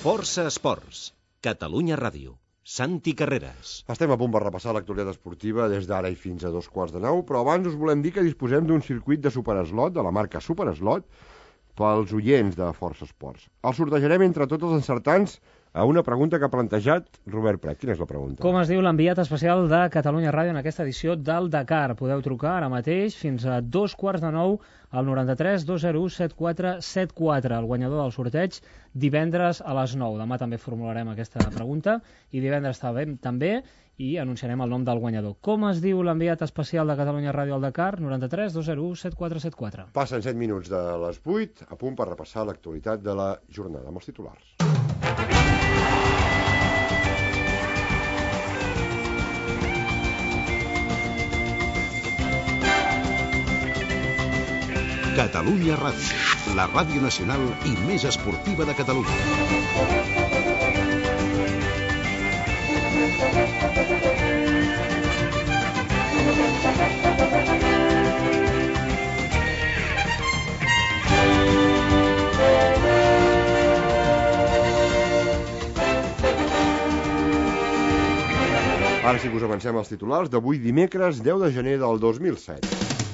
Força Esports, Catalunya Ràdio, Santi Carreras. Estem a punt per repassar l'actualitat esportiva des d'ara i fins a 9:15, però abans us volem dir que disposem d'un circuit de supereslot, de la marca Supereslot, pels oients de Força Esports. El sortejarem entre tots els encertants a una pregunta que ha plantejat Robert Prat. Quina és la pregunta? Com es diu l'enviat especial de Catalunya Ràdio en aquesta edició del Dakar? Podeu trucar ara mateix fins a 9:15 al 93 201 7474. El guanyador del sorteig divendres a les 9. Demà també formularem aquesta pregunta i divendres també i anunciarem el nom del guanyador. Com es diu l'enviat especial de Catalunya Ràdio al Dakar? 93 201 7474. Passen 7 minuts de les 8, a punt per repassar l'actualitat de la jornada amb els titulars. Catalunya Ràdio, la ràdio nacional i més esportiva de Catalunya. Ara sí que us avancem als titulars d'avui dimecres 10 de gener del 2007.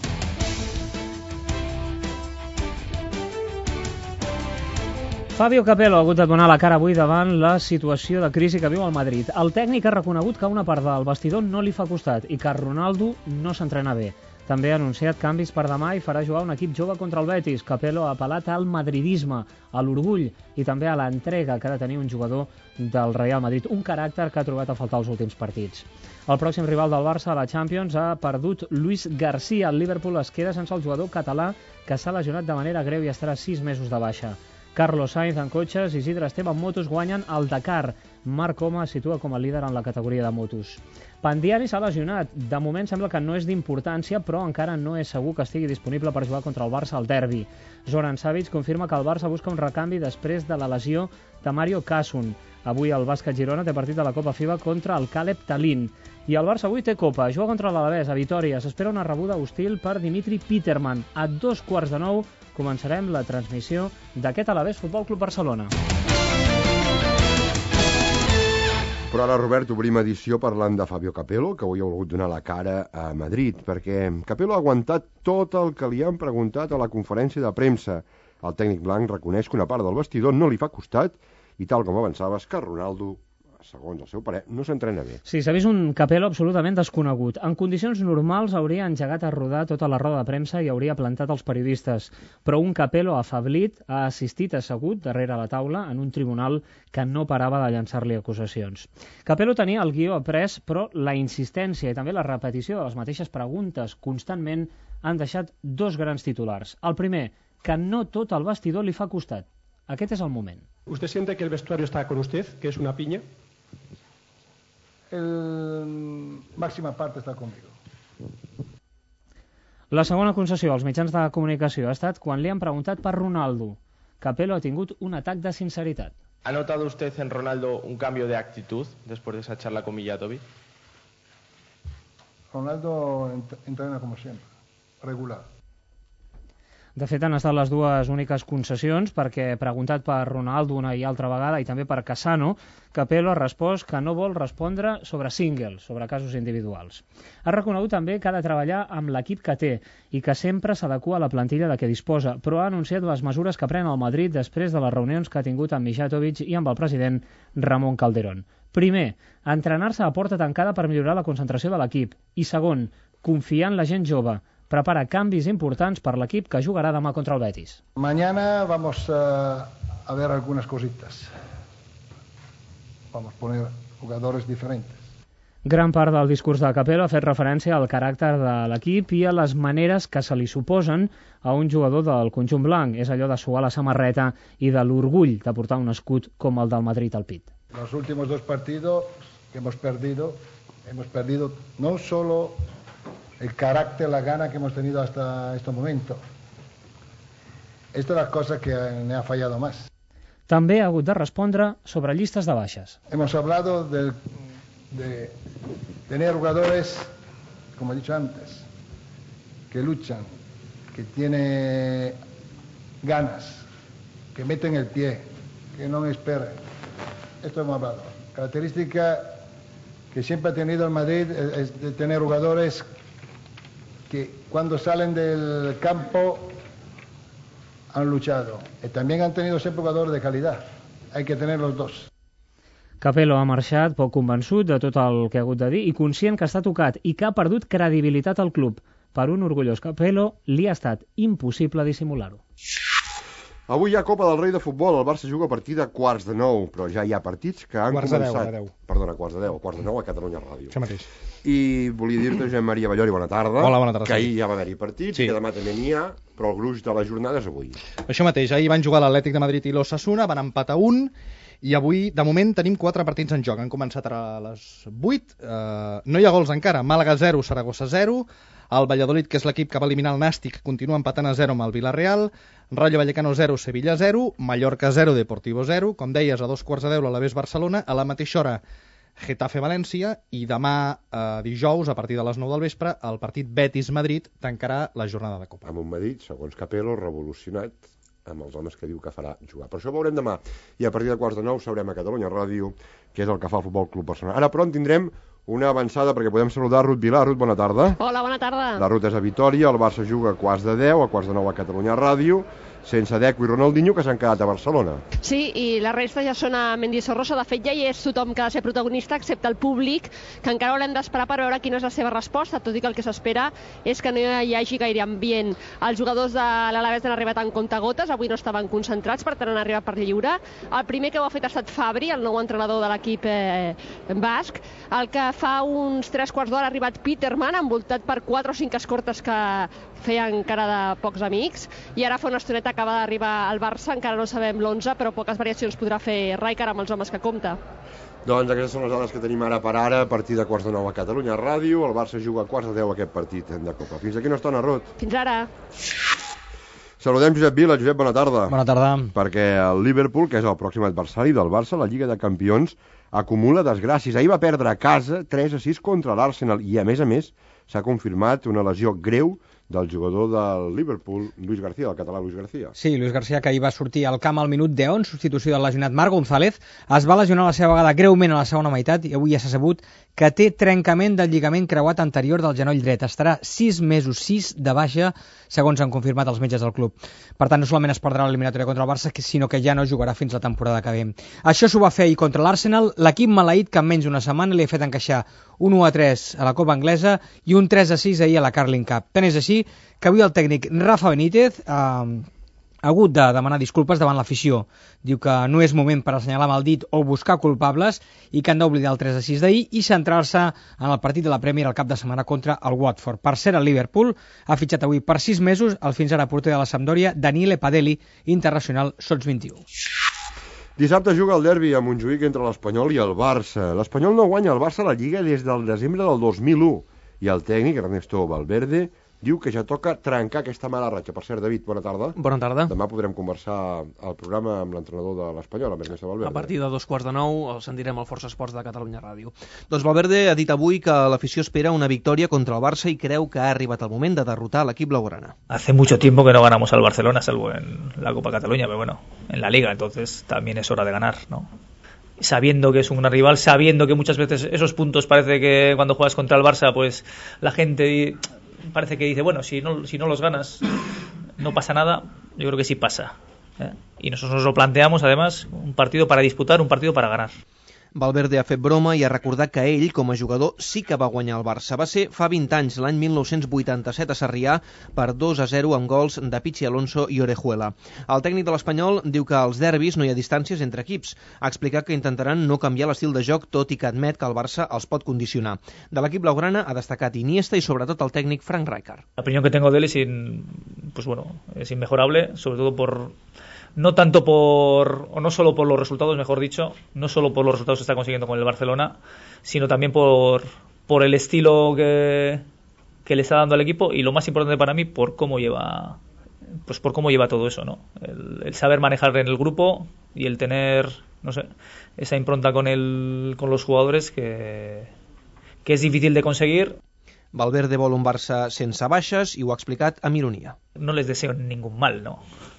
Fabio Capello ha hagut de donar la cara avui davant la situació de crisi que viu el Madrid. El tècnic ha reconegut que una part del vestidor no li fa costat i que Ronaldo no s'entrena bé. També ha anunciat canvis per demà i farà jugar un equip jove contra el Betis. Capello ha apel·lat al madridisme, a l'orgull i també a l'entrega que ha de tenir un jugador del Real Madrid, un caràcter que ha trobat a faltar els últims partits. El pròxim rival del Barça a la Champions ha perdut Luis García. El Liverpool es queda sense el jugador català que s'ha lesionat de manera greu i estarà 6 mesos de baixa. Carlos Sainz en cotxes i Isidre Esteve en motos guanyen el Dakar. Marc Coma es situa com a líder en la categoria de motos. Pandiani s'ha lesionat. De moment sembla que no és d'importància, però encara no és segur que estigui disponible per jugar contra el Barça al derbi. Zoran Savic confirma que el Barça busca un recanvi després de la lesió de Mario Kasun. Avui el Bàsquet Girona té partit de la Copa FIBA contra el Caleb Tallinn. I el Barça avui té Copa. Juga contra l'Alavés a Vitòria. S'espera una rebuda hostil per Dimitri Peterman. A 9:15 començarem la transmissió d'aquest Alavés Futbol Club Barcelona. Però ara, Robert, obrim edició parlant de Fabio Capello, que avui ha volgut donar la cara a Madrid, perquè Capello ha aguantat tot el que li han preguntat a la conferència de premsa. El tècnic blanc reconeix que una part del vestidor no li fa costat i, tal com avançaves, que Ronaldo, segons el seu parer, no s'entrena bé. Sí, s'ha vist un Capello absolutament desconegut. En condicions normals hauria engegat a rodar tota la roda de premsa i hauria plantat els periodistes. Però un Capello afablit ha assistit assegut darrere la taula en un tribunal que no parava de llançar-li acusacions. Capello tenia el guió après, però la insistència i també la repetició de les mateixes preguntes constantment han deixat dos grans titulars. El primer, que no tot el vestidor li fa costat. Aquest és el moment. ¿Usted siente que el vestuario está con usted, que es una piña? Máxima parte está conmigo. La segona concessió als mitjans de comunicació ha estat quan li han preguntat per Ronaldo. Capello ha tingut un atac de sinceritat. ¿Ha notado usted en Ronaldo un cambio de actitud después de esa charla con Mijatovic? Ronaldo entrena como siempre, regular. De fet, han estat les dues úniques concessions perquè, preguntat per Ronaldo una i altra vegada i també per Cassano, Capello ha respost que no vol respondre sobre singles, sobre casos individuals. Ha reconegut també que ha de treballar amb l'equip que té i que sempre s'adequa a la plantilla de què disposa, però ha anunciat les mesures que pren el Madrid després de les reunions que ha tingut amb Mijatovic i amb el president Ramon Calderón. Primer, entrenar-se a porta tancada per millorar la concentració de l'equip. I segon, confiar en la gent jove. Prepara canvis importants per l'equip que jugarà demà contra el Betis. Mañana vamos a ver algunas cositas. Vamos a poner jugadores diferentes. Gran part del discurs de Capello ha fet referència al caràcter de l'equip i a les maneres que se li suposen a un jugador del conjunt blanc. És allò de suar la samarreta i de l'orgull de portar un escut com el del Madrid al pit. Los últimos dos partidos que hemos perdido no solo el carácter, la gana que hemos tenido hasta este momento. Esta es la cosa que me ha fallado más. També ha hagut de respondre sobre llistes de baixes. Hemos hablado de tener jugadores, como he dicho antes, que luchan, que tienen ganas, que meten el pie, que no espera. Esto hemos hablado. Característica que siempre ha tenido el Madrid es de tener jugadores que cuando salen del campo han luchado. Y también han tenido siempre jugadores de calidad. Hay que tener los dos. Capello ha marxat poc convençut de tot el que ha hagut de dir i conscient que està tocat i que ha perdut credibilitat al club. Per un orgullós Capello li ha estat impossible dissimular-ho. Avui hi ha Copa del Rei de futbol. El Barça juga a partir de 8:45, però ja hi ha partits que han començat... Perdona, 8:10, 8:45 a Catalunya Ràdio. Això mateix. I volia dir-te, Josep Maria Ballori, bona tarda. Hola, bona tarda. Que ahir ja va haver-hi partits, que demà també n'hi ha, però el gruix de la jornada és avui. Això mateix, ahir van jugar l'Atlètic de Madrid i l'Osasuna, van empatar 1, i avui, de moment, tenim 4 partits en joc. Han començat a les 8, no hi ha gols encara. Màlaga 0, Saragossa 0, el Valladolid, que és l'equip que va eliminar el Nàstic, continua empatant a 0 amb el Villarreal, Rayo Vallecano 0, Sevilla 0, Mallorca 0, Deportivo 0, com deies, a 2:15 l'Alavés Barcelona, a la mateixa hora Getafe València, i demà dijous, a partir de les 9 del vespre, el partit Betis-Madrid tancarà la jornada de Copa. Amb un Madrid, segons Capello, revolucionat amb els homes que diu que farà jugar. Per això ho veurem demà, i a partir de 8:45 sabrem a Catalunya Ràdio què és el que fa el Futbol Club Barcelona. Ara, però, en tindrem una avançada perquè podem saludar Ruth Vilar. Ruth, bona tarda. Hola, bona tarda. La Ruth és a Vitòria, el Barça juga a 8:10, a 8:09 a Catalunya Ràdio, sense Deco i Ronaldinho, que s'han quedat a Barcelona. Sí, i la resta ja són a Mendizorrosa. De fet, ja hi és tothom que ha de ser protagonista, excepte el públic, que encara haurem d'esperar per veure quina és la seva resposta, tot i que el que s'espera és que no hi hagi gaire ambient. Els jugadors de l'Alavés han arribat en comptagotes, avui no estaven concentrats, per tant han arribat per lliure. El primer que ho ha fet ha estat Fabri, el nou entrenador de l'equip basc. El que fa uns 3/4 d'hora ha arribat Peterman, envoltat per 4 o 5 escortes que feien cara de pocs amics, i ara fa una estoneta acaba d'arribar al Barça, encara no sabem l'11, però poques variacions podrà fer Rijkaard amb els homes que compta. Doncs aquestes són les dades que tenim ara per ara, a partir de 8:09 a Catalunya Ràdio. El Barça juga a 8:10 aquest partit de Copa. Fins aquí una estona, Ruth. Fins ara. Saludem Josep Vila. Josep, bona tarda. Bona tarda. Perquè el Liverpool, que és el pròxim adversari del Barça, la Lliga de Campions, acumula desgràcies. Ahir va perdre a casa 3-6 contra l'Arsenal i, a més, s'ha confirmat una lesió greu del jugador del Liverpool, Luis García, el català Luis García. Sí, Luis García, que ahir va sortir al camp al minut 10 en substitució del lesionat Marc González, es va lesionar a la seva vegada greument a la segona meitat i avui ja s'ha sabut que té trencament del lligament creuat anterior del genoll dret. Estarà 6 mesos, 6 de baixa, segons han confirmat els metges del club. Per tant, no solament es perdrà l'eliminatòria contra el Barça, sinó que ja no jugarà fins la temporada que ve. Això s'ho va fer ahir contra l'Arsenal, l'equip maleït que en menys d'una setmana li ha fet encaixar un 1-3 a la Copa Anglesa i un 3-6 ahir a la Carling Cup. Tant és així que avui el tècnic Rafa Benítez ha hagut de demanar disculpes davant l'afició. Diu que no és moment per assenyalar amb el dit o buscar culpables i que han d'oblidar el 3-6 d'ahir i centrar-se en el partit de la Premier el cap de setmana contra el Watford. Per cert, el Liverpool ha fitxat avui per 6 mesos el fins ara porter de la Sampdoria, Daniele Padelli, internacional sots 21. Dissabte juga el derbi a Montjuïc entre l'Espanyol i el Barça. L'Espanyol no guanya el Barça a la Lliga des del desembre del 2001 i el tècnic Ernesto Valverde diu que ja toca trencar aquesta mala ratxa. Per cert, David, bona tarda. Bona tarda. Demà podrem conversar al programa amb l'entrenador de l'Espanyol, amb Ernesto Valverde. A partir de 8:45 el sentirem al Força Esports de Catalunya Ràdio. Doncs Valverde ha dit avui que l'afició espera una victòria contra el Barça i creu que ha arribat el moment de derrotar l'equip blaugrana. Hace mucho tiempo que no ganamos al Barcelona, salvo en la Copa Cataluña, pero bueno, en la Liga, entonces también es hora de ganar, ¿no? Sabiendo que es un gran rival, sabiendo que muchas veces esos puntos parece que cuando juegas contra el Barça, pues la gente parece que dice, bueno, si no los ganas no pasa nada. Yo creo que sí pasa, ¿eh? Y nosotros nos lo planteamos, además, un partido para disputar, un partido para ganar. Valverde ha fet broma i ha recordat que ell, com a jugador, sí que va guanyar el Barça. Va ser fa 20 anys, l'any 1987 a Sarrià, per 2-0 amb gols de Pichi Alonso i Orejuela. El tècnic de l'Espanyol diu que als derbis no hi ha distàncies entre equips. Ha explicat que intentaran no canviar l'estil de joc, tot i que admet que el Barça els pot condicionar. De l'equip blaugrana ha destacat Iniesta i sobretot el tècnic Frank Rijkaard. La opinión que tengo de él es inmejorable, sobre todo no tanto o no solo por los resultados, mejor dicho, no solo por los resultados que está consiguiendo con el Barcelona, sino también por el estilo que le está dando al equipo y lo más importante para mí, por cómo lleva todo eso, ¿no? El saber manejar en el grupo y el tener, no sé, esa impronta con los jugadores que es difícil de conseguir. Valverde vol un Barça sense baixes i ho ha explicat amb ironia. No les deseo ningún mal, ¿no?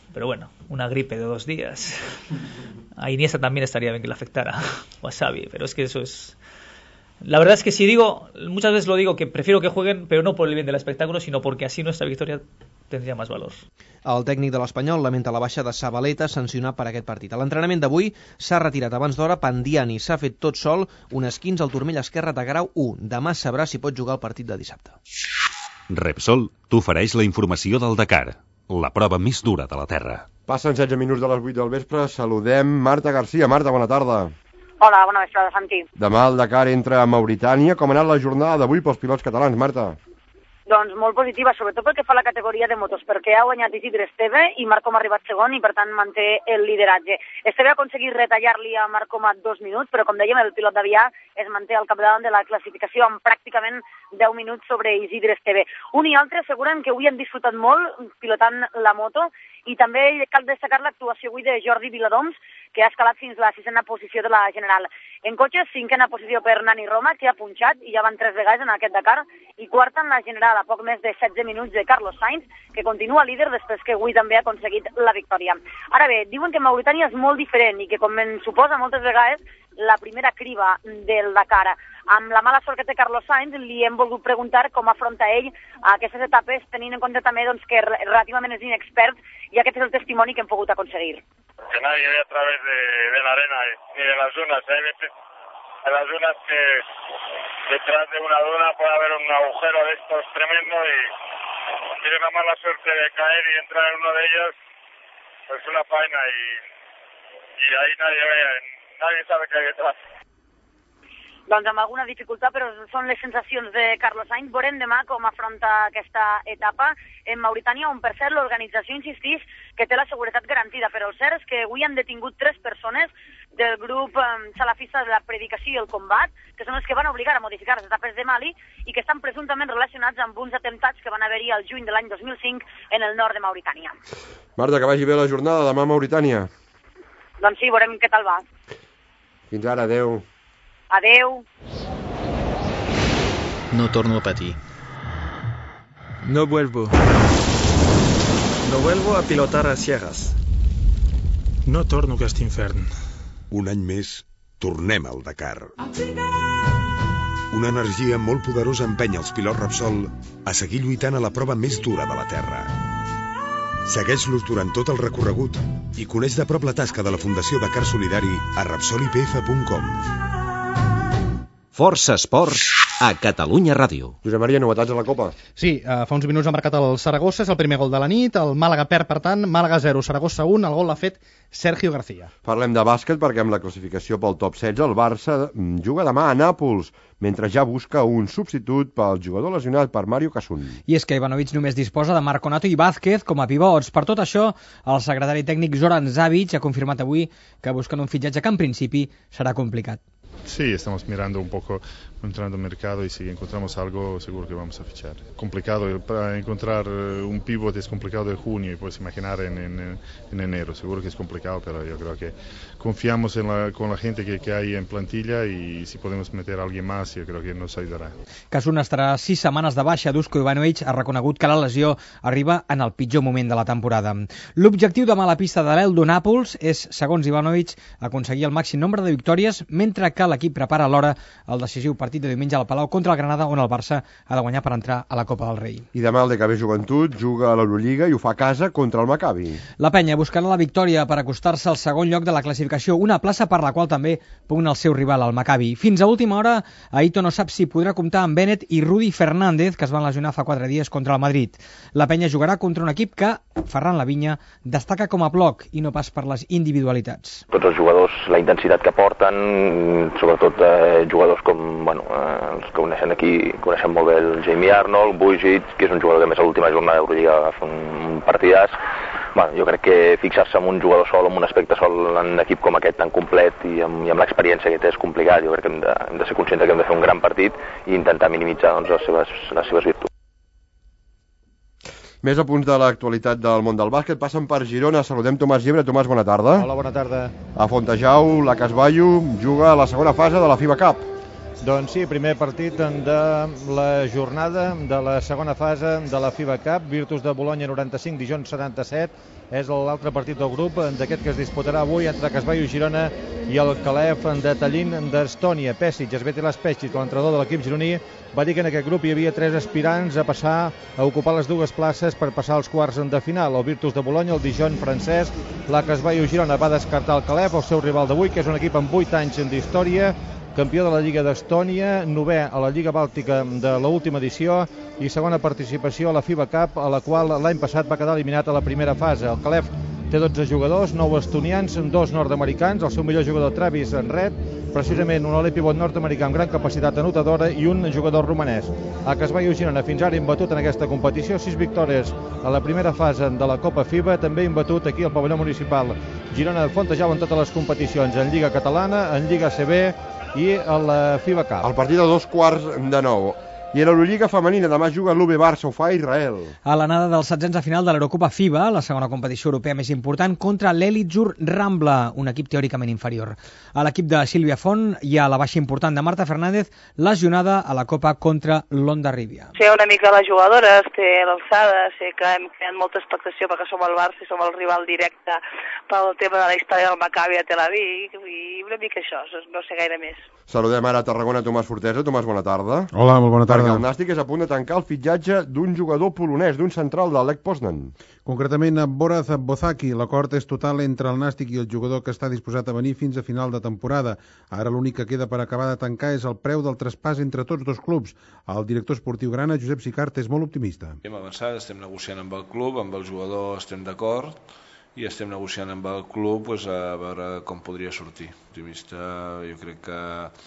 pero bueno, una gripe de 2 días. A Iniesta también estaría bien que le afectara, o a Xavi, pero es que eso es... La verdad es que si digo, muchas veces lo digo, que prefiero que jueguen, pero no por el bien del espectáculo, sino porque así nuestra victoria tendria més valor. El tècnic de l'Espanyol lamenta la baixa de Zabaleta sancionat per aquest partit. A l'entrenament d'avui s'ha retirat abans d'hora Pandiani, s'ha fet tot sol un esquinç al turmell esquerre de grau 1. Demà sabrà si pot jugar el partit de dissabte. Repsol t'ofereix la informació del Dakar, la prova més dura de la Terra. Passen 16 minuts de les 8 del vespre, saludem Marta Garcia. Marta, bona tarda. Hola, bona vesprada, Santi. Demà el Dakar entra a Mauritània. Com ha anat la jornada d'avui pels pilots catalans, Marta? Doncs molt positiva, sobretot pel que fa a la categoria de motos, perquè ha guanyat Isidre Esteve i Marcom ha arribat segon i per tant manté el lideratge. Esteve ha aconseguit retallar-li a Marcom a 2 minuts, però com dèiem, el pilot d'Avià es manté al capdavant de la classificació amb pràcticament 10 minuts sobre Isidre Esteve. Un i altre asseguren que avui han disfrutat molt pilotant la moto i també cal destacar l'actuació avui de Jordi Viladoms, que ha escalat fins la 6a posició de la general. En cotxes, 5a posició per Nani Roma, que ha punxat i ja van 3 vegades en aquest Dakar, i quarta en la general, a poc més de 16 minuts de Carlos Sainz, que continua líder després que avui també ha aconseguit la victòria. Ara bé, diuen que Mauritània és molt diferent i que, com en suposa moltes vegades, la primera criba del Dakar. Amb la mala sort que té Carlos Sainz, li hem volgut preguntar com afronta ell aquestes etapes, tenint en compte també que relativament és inexpert, i aquest és el testimoni que hem pogut aconseguir. Que nadie ve a través de la arena ni de las dunas. Hay veces en las dunas que detrás de una duna puede haber un agujero de estos tremendo y tiene la mala suerte de caer y entrar en uno de ellos, pues una faena y ahí nadie sabe qué hay detrás. Doncs amb alguna dificultat, però són les sensacions de Carlos Sainz. Veurem demà com afronta aquesta etapa en Mauritània, on per cert l'organització insistís que té la seguretat garantida, però el cert és que avui han detingut 3 persones del grup salafista de la predicació i el combat, que són els que van obligar a modificar les etapes de Mali i que estan presumptament relacionats amb uns atemptats que van haver-hi al juny de l'any 2005 en el nord de Mauritània. Marta, que vagi bé la jornada demà a Mauritània. Doncs sí, veurem què tal va. Fins ara, adeu. Adeu. No torno a patir. No vuelvo a pilotar a ciegas. No torno a aquest infern. Un any més, tornem al Dakar. Una energia molt poderosa empenya els pilots Repsol a seguir lluitant a la prova més dura de la Terra. Segueix-los durant tot el recorregut i coneix de prop la tasca de la Fundació Dakar Solidari a repsolipf.com. Força Esports a Catalunya Ràdio. Josep Maria, novetats a la Copa? Sí, fa uns minuts ha marcat el Saragossa, és el primer gol de la nit, el Màlaga perd, per tant, Màlaga 0, Saragossa 1, el gol l'ha fet Sergio García. Parlem de bàsquet perquè amb la classificació pel top 16 el Barça juga demà a Nàpols, mentre ja busca un substitut pel jugador lesionat per Mario Casun. I és que Ivanovic només disposa de Marco Nato i Vázquez com a pivots. Per tot això, el secretari tècnic Zoran Zavic ha confirmat avui que busquen un fitxatge que en principi serà complicat. Sí, estamos mirando un poco, entrando al mercado y si encontramos algo seguro que vamos a fichar. Complicado, para encontrar un pivot es complicado de junio y puedes imaginar en enero. Seguro que es complicado, pero yo creo que confiamos con la gente que hay en plantilla y si podemos meter a alguien más, yo creo que nos ayudará. Casun estarà 6 setmanes de baixa. Dusko Ivanovic ha reconegut que la lesió arriba en el pitjor moment de la temporada. L'objectiu demà a la pista de l'Eldo Nàpols és, segons Ivanovic, aconseguir el màxim nombre de victòries, mentre que l'equip prepara alhora el decisiu partit de diumenge al Palau contra el Granada, on el Barça ha de guanyar per entrar a la Copa del Rei. I demà el DKB Joventut juga a l'Eurolliga i ho fa a casa contra el Maccabi. La penya buscarà la victòria per acostar-se al segon lloc de la classificació, una plaça per la qual també pugna el seu rival, el Maccabi. Fins a última hora, Aito no sap si podrà comptar amb Bennett i Rudy Fernández, que es van lesionar fa 4 dies contra el Madrid. La penya jugarà contra un equip que Ferran Lavinya destaca com a bloc i no pas per les individualitats. Tots els jugadors, la intensitat que porten, sobretot jugadors com, els que coneixen aquí, coneixen molt bé el Jamie Arnold, Bujic, que és un jugador que més a l'última jornada d'Eurolliga va fer un partidàs. Jo crec que fixar-se en un jugador sol, en un aspecte sol, en un equip com aquest tan complet i amb l'experiència que té és complicat. Jo crec que hem de ser conscients que hem de fer un gran partit i intentar minimitzar les seves virtuts. Més a punts de l'actualitat del món del bàsquet passen per Girona. Saludem Tomàs Llebre. Tomàs, bona tarda. Hola, bona tarda. A Fontejau, la Casballo juga a la segona fase de la FIBA Cup. Doncs sí, primer partit de la jornada de la segona fase de la FIBA Cup, Virtus de Bolonya 95, Dijon 77, és l'altre partit del grup d'aquest que es disputarà avui entre Casbaio Girona i el Calef de Tallinn d'Estònia. Pesic, Svetilas Pesic, l'entrenador de l'equip gironí, va dir que en aquest grup hi havia 3 aspirants a passar a ocupar les 2 places per passar als quarts de final. El Virtus de Bolonya, el Dijon francès, la Casbaio Girona va descartar el Calef, el seu rival d'avui, que és un equip amb 8 anys d'història, campió de la Lliga d'Estònia, 9è a la Lliga Bàltica de l'última edició i segona participació a la FIBA Cup, a la qual l'any passat va quedar eliminat a la primera fase. El Calef té 12 jugadors, 9 estonians, 2 nord-americans, el seu millor jugador Travis Red, precisament un alè pivot nord-americà amb gran capacitat anotadora i un jugador romanès. A Casbaio Girona fins ara imbatut en aquesta competició, 6 victòries a la primera fase de la Copa FIBA, també imbatut aquí al pavelló municipal. Girona fontejava en totes les competicions, en Lliga Catalana, en Lliga ACB i a la FIBA Cup. El partit de 2:15. I a l'Eurolliga femenina demà juga l'UB Barça, ho fa Israel. A l'anada dels 16 a final de l'Eurocopa FIBA, la segona competició europea més important, contra l'Elitshur Rambla, un equip teòricament inferior. A l'equip de Sílvia Font hi ha la baixa important de Marta Fernández, lesionada a la Copa contra l'Onda Rivia. Sé una mica les jugadores, té l'alçada, sé que hem creat molta expectació perquè som el Barça i som el rival directe pel tema de la història del Maccabi a Tel Aviv i una mica això, no sé gaire més. Saludem ara a Tarragona Tomàs Fortesa. Tomàs, bona tarda. Hola, molt bona tarda. Perquè el Nàstic és a punt de tancar el fitxatge d'un jugador polonès, d'un central de l'Lech Poznan. Concretament a Boraz Bozaki. L'acord és total entre el Nàstic i el jugador que està disposat a venir fins a final de temporada. Ara l'únic que queda per acabar de tancar és el preu del traspàs entre tots dos clubs. El director esportiu grana, Josep Sicart, és molt optimista. Hem avançat, estem negociant amb el club, amb el jugador estem d'acord i estem negociant amb el club a veure com podria sortir. Optimista, jo crec que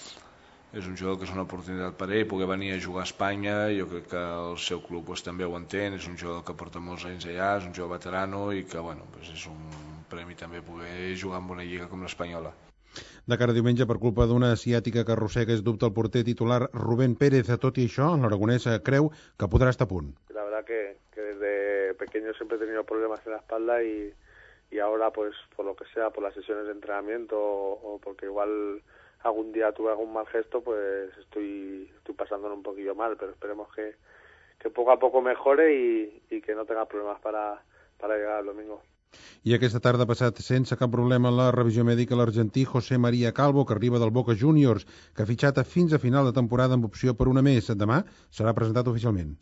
és un jugador que és una oportunitat per ell, poder venir a jugar a Espanya, jo crec que el seu club també ho entén, és un jugador que porta molts anys allà, és un jugador veterano i que és un premi també poder jugar en una lliga com l'Espanyola. De cara a diumenge, per culpa d'una asiàtica que arrossega és dubte el porter titular Rubén Pérez. Tot i això, l'aragonès creu que podrà estar a punt. La verdad que desde pequeño siempre he tenido problemas en la espalda y ahora, pues por lo que sea, por las sesiones de entrenamiento o porque igual algún día tuve algún mal gesto, pues estoy pasándolo un poquillo mal, pero esperemos que poco a poco mejore y que no tenga problemas para llegar al domingo. I aquesta tarda ha passat sense cap problema la revisió mèdica l'argentí José María Calvo, que arriba del Boca Juniors, que ha fitxat fins a final de temporada amb opció per una més. Demà serà presentat oficialment.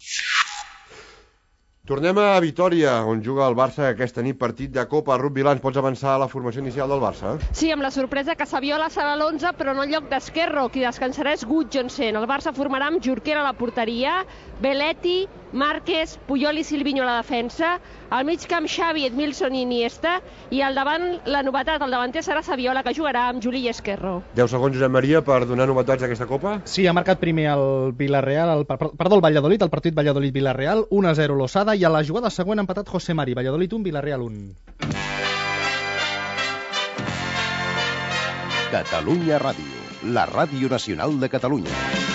Tornem a Vitòria, on juga el Barça aquesta nit, partit de Copa. Ruth Vilans, pots avançar a la formació inicial del Barça? Sí, amb la sorpresa que Saviola serà l'11, però no en lloc d'Esquerro. Qui descansarà és Gudjonsen. El Barça formarà amb Jorquera a la porteria, Belletti, Márquez, Puyol i Silvinho a la defensa, al mig camp Xavi, Edmilson i Iniesta, i al davant la novetat, el davanter serà Saviola, que jugarà amb Juli i Esquerro. 10 segons, Josep Maria, per donar novetats d'aquesta Copa. Sí, ha marcat primer el Villarreal, el Valladolid, el partit Valladolid-Villarreal, 1-0 Losada, i a la jugada següent ha empatat José Mari, Valladolid 1, Villarreal 1. Catalunya Ràdio, la ràdio nacional de Catalunya.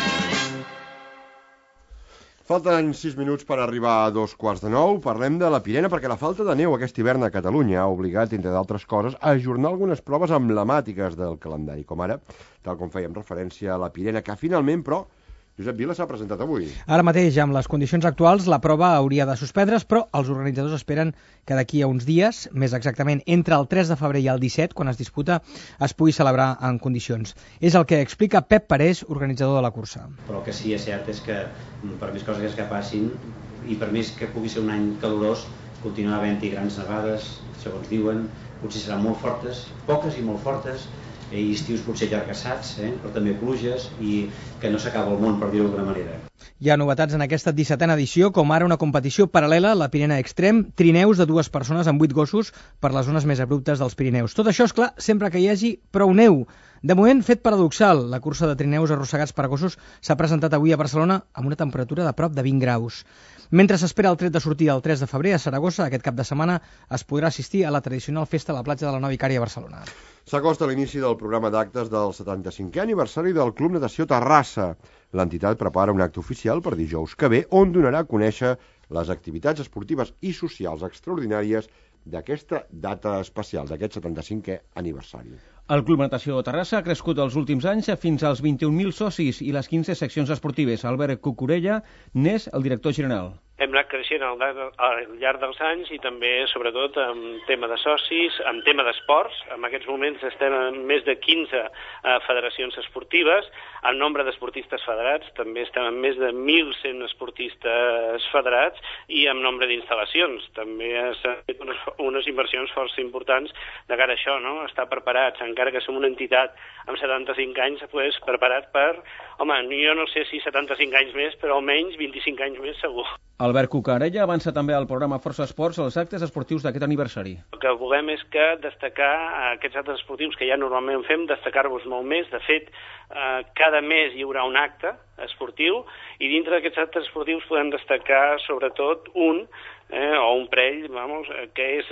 Falten 6 minuts per arribar a 8:45. Parlem de la Pirena, perquè la falta de neu aquest hivern a Catalunya ha obligat, entre d'altres coses, a ajornar algunes proves emblemàtiques del calendari, com ara, tal com fèiem referència a la Pirena, que finalment, però, Josep Vila s'ha presentat avui. Ara mateix, amb les condicions actuals, la prova hauria de suspendre's, però els organitzadors esperen que d'aquí a uns dies, més exactament entre el 3 de febrer i el 17, quan es disputa, es pugui celebrar en condicions. És el que explica Pep Parés, organitzador de la cursa. Però el que sí que és cert és que, per més coses que passin, i per més que pugui ser un any calorós, continuarà havent-hi grans nevades, segons diuen, potser seran molt fortes, poques i molt fortes, i estius potser llargassats, però també pluges, i que no s'acaba el món, per dir-ho d'alguna manera. Hi ha novetats en aquesta 17a edició, com ara una competició paral·lela, la Pirena Extrem, trineus de 2 persones amb 8 gossos per les zones més abruptes dels Pirineus. Tot això, és clar, sempre que hi hagi prou neu. De moment, fet paradoxal, la cursa de trineus arrossegats per gossos s'ha presentat avui a Barcelona amb una temperatura de prop de 20 graus. Mentre s'espera el tret de sortida el 3 de febrer a Saragossa, aquest cap de setmana es podrà assistir a la tradicional festa a la platja de la Nova Icària a Barcelona. S'acosta l'inici del programa d'actes del 75è aniversari del Club Natació Terrassa. L'entitat prepara un acte oficial per dijous que ve, on donarà a conèixer les activitats esportives i socials extraordinàries d'aquesta data especial, d'aquest 75è aniversari. El Club Natació Terrassa ha crescut els últims anys fins als 21.000 socis i les 15 seccions esportives. Albert Cucurella n'és el director general. Hem anat creixent al llarg dels anys i també, sobretot, en tema de socis, en tema d'esports. En aquests moments estem en més de 15 federacions esportives. El nombre d'esportistes federats també estem en més de 1.100 esportistes federats i en nombre d'instal·lacions. També s'han fet unes inversions força importants de cara a això, no? Estar preparats, encara que som una entitat amb 75 anys, pues, preparat per... Home, jo no sé si 75 anys més, però almenys 25 anys més segur. Albert Cucurella avança també al programa Força Esports als actes esportius d'aquest aniversari. El que volem és que destacar aquests actes esportius que ja normalment fem, destacar-vos molt més. De fet, cada mes hi haurà un acte esportiu i dintre d'aquests actes esportius podem destacar sobretot un o un parell, que és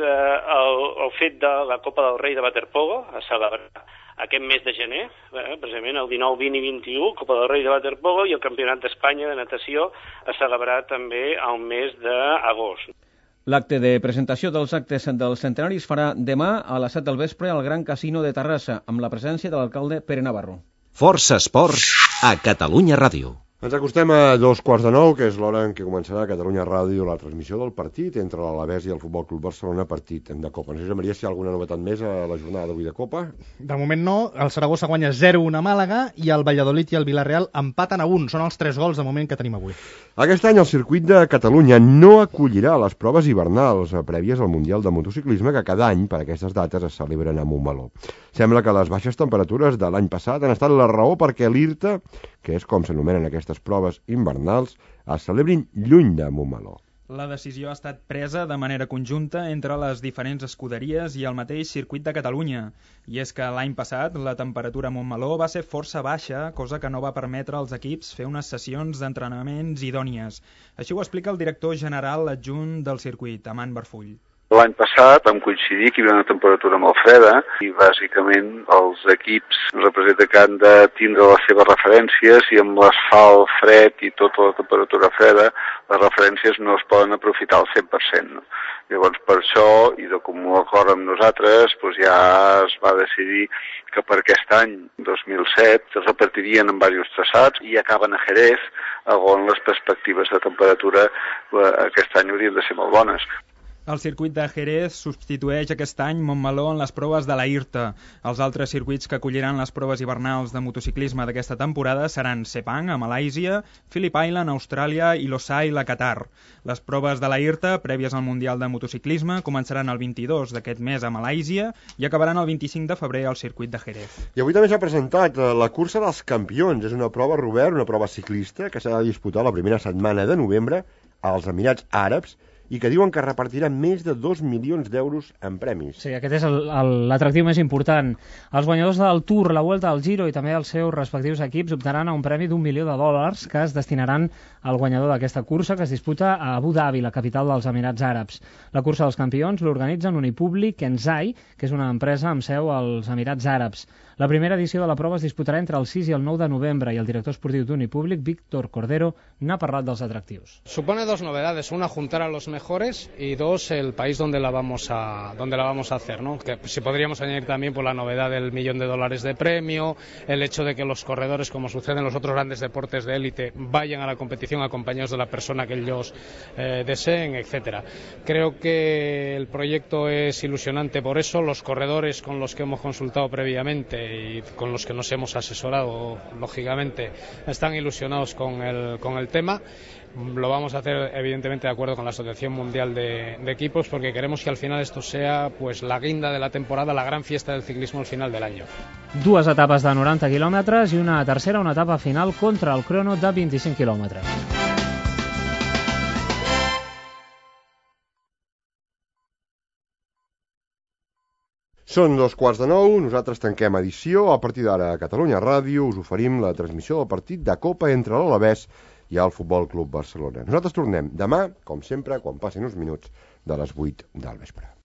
el fet de la Copa del Rei de Waterpolo, a celebrar aquest mes de gener, precisament el 19, 20 i 21, Copa del Rei de Waterpolo, i el Campionat d'Espanya de natació a celebrar també al mes d'agost. L'acte de presentació dels actes del centenari es farà demà a les 7 del vespre al Gran Casino de Terrassa, amb la presència de l'alcalde Pere Navarro. Força Esports a Catalunya Ràdio. Ens acostem a 8:45, que és l'hora en què començarà a Catalunya Ràdio la transmissió del partit entre l'Alavés i el Futbol Club Barcelona, partit de Copa. No sé, Maria, si hi ha alguna novetat més a la jornada d'avui de Copa? De moment no. El Saragossa guanya 0-1 a Màlaga i el Valladolid i el Villarreal empaten a 1. Són els 3 gols de moment que tenim avui. Aquest any el circuit de Catalunya no acollirà les proves hivernals prèvies al Mundial de Motociclisme que cada any per aquestes dates es celebren a Montmeló. Sembla que les baixes temperatures de l'any passat han estat la raó perquè l'IRTA, que és com s'anomenen aquestes proves invernals, es celebrin lluny de Montmeló. La decisió ha estat presa de manera conjunta entre les diferents escuderies i el mateix circuit de Catalunya. I és que l'any passat la temperatura a Montmeló va ser força baixa, cosa que no va permetre als equips fer unes sessions d'entrenaments idònies. Així ho explica el director general adjunt del circuit, Amand Barfull. L'any passat vam coincidir que hi havia una temperatura molt freda i bàsicament els equips representa que han de tindre les seves referències i amb l'asfalt fred i tota la temperatura freda les referències no es poden aprofitar al 100%. No? Llavors per això i de comú acord amb nosaltres ja es va decidir que per aquest any 2007 es repartirien en diversos traçats i acaben a Jerez on les perspectives de temperatura aquest any haurien de ser molt bones. El circuit de Jerez substitueix aquest any Montmeló en les proves de la IRTA. Els altres circuits que acolliran les proves hivernals de motociclisme d'aquesta temporada seran Sepang, a Malàisia, Phillip Island, a Austràlia i Losail, a Qatar. Les proves de la IRTA, prèvies al Mundial de Motociclisme, començaran el 22 d'aquest mes a Malàisia i acabaran el 25 de febrer al circuit de Jerez. I avui també s'ha presentat la cursa dels campions. És una prova, Robert, una prova ciclista que s'ha de disputar la primera setmana de novembre als Emirats Àrabs i que diuen que repartiran més de 2 milions d'euros en premis. Sí, aquest és l'atractiu més important. Els guanyadors del Tour, la Vuelta, el Giro i també els seus respectius equips optaran a un premi d'$1 milió que es destinaran al guanyador d'aquesta cursa que es disputa a Abu Dhabi, la capital dels Emirats Àrabs. La cursa dels campions l'organitzen Unipublic Enzai, que és una empresa amb seu als Emirats Àrabs. La primera edició de la prova es disputarà entre el 6 i el 9 de novembre i el director esportiu d'Unipublic, Víctor Cordero, n'ha parlat dels atractius. Supone dos novedades, una juntar a los mejores y dos el país donde la vamos a hacer, ¿no? Que si podríamos añadir también la novedad del $1 millón de premio, el hecho de que los corredores, como sucede en los otros grandes deportes de élite, vayan a la competición acompañados de la persona que ellos deseen, etcétera. Creo que el proyecto es ilusionante por eso, los corredores con los que hemos consultado previamente y con los que nos hemos asesorado, lógicamente, están ilusionados con el tema. Lo vamos a hacer evidentemente de acuerdo con la Asociación Mundial de Equipos porque queremos que al final esto sea la guinda de la temporada, la gran fiesta del ciclismo al final del año. 2 etapes de 90 quilòmetres i una tercera, una etapa final contra el crono de 25 quilòmetres. Són 8:45, nosaltres tanquem edició. A partir d'ara a Catalunya Ràdio us oferim la transmissió del partit de Copa entre l'Alavés i el Futbol Club Barcelona. Nosaltres tornem demà, com sempre, quan passin uns minuts de les 8 del vespre.